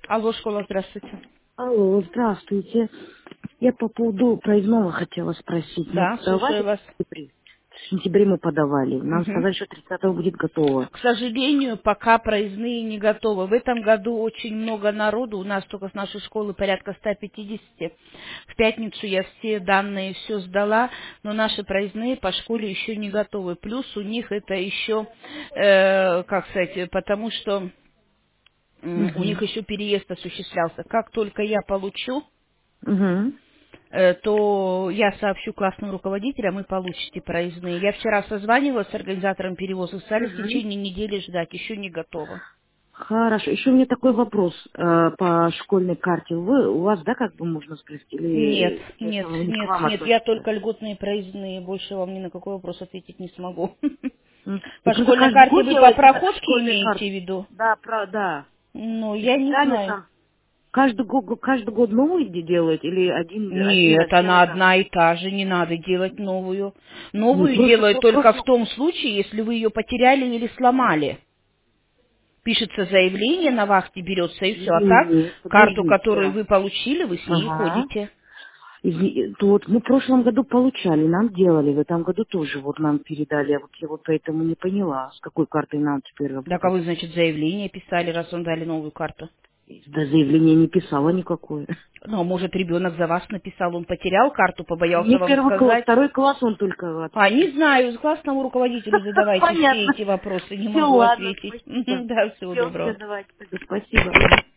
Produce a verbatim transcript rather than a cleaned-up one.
Алло, школа, здравствуйте. Алло, здравствуйте. Я по поводу проездного хотела спросить. Мы Да, подавали слушаю вас. в сентябре? В сентябре мы подавали. Нам Мгм. сказали, что тридцатого будет готово. К сожалению, пока проездные не готовы. В этом году очень много народу. У нас только с нашей школы порядка ста пятидесяти. В пятницу я все данные все сдала, но наши проездные по школе еще не готовы. Плюс у них это еще, э, как сказать, потому что м, у них Угу. еще переезд осуществлялся. Как только я получу, Угу. э, то я сообщу классным руководителям и получите проездные. Я вчера созванивалась с организатором перевоза, сказали, в Угу. течение недели ждать, еще не готово. Хорошо. Еще у меня такой вопрос э, по школьной карте. Вы, у вас, да, как бы можно спросить? Нет, Или нет, это не к нет, вам нет, я относится? только льготные проездные, больше вам ни на какой вопрос ответить не смогу. М. И По просто школьной каждый карте год вы по делается проходке школьная карта. имеете в виду? Да, про, да. Ну, я не Специально знаю. там каждый год, каждый год новый де- делают или один, один Нет, раз она сделали? одна и та же, не надо делать новую. Ну, Новую просто делают про только в прошлом. том случае, если вы ее потеряли или сломали. Пишется заявление, на вахте берется и все. А так, Нет, карту, подождите. которую вы получили, вы с ней Ага. ходите. Изни- то Вот мы в прошлом году получали, нам делали, в этом году тоже вот нам передали. А вот я вот поэтому не поняла, с какой картой нам теперь Так а работать. вы, значит, заявление писали, раз вам дали новую карту. Да заявление не писала никакое. Ну, а может, ребенок за вас написал, он потерял карту, побоялся Не вам первый класс, сказать. второй класс он только А, не отучился. знаю, классному руководителю задавайте все Понятно. эти вопросы, не Все, могу ладно, ответить. спасибо. Да, всего Все, все, доброго. давайте, тогда спасибо.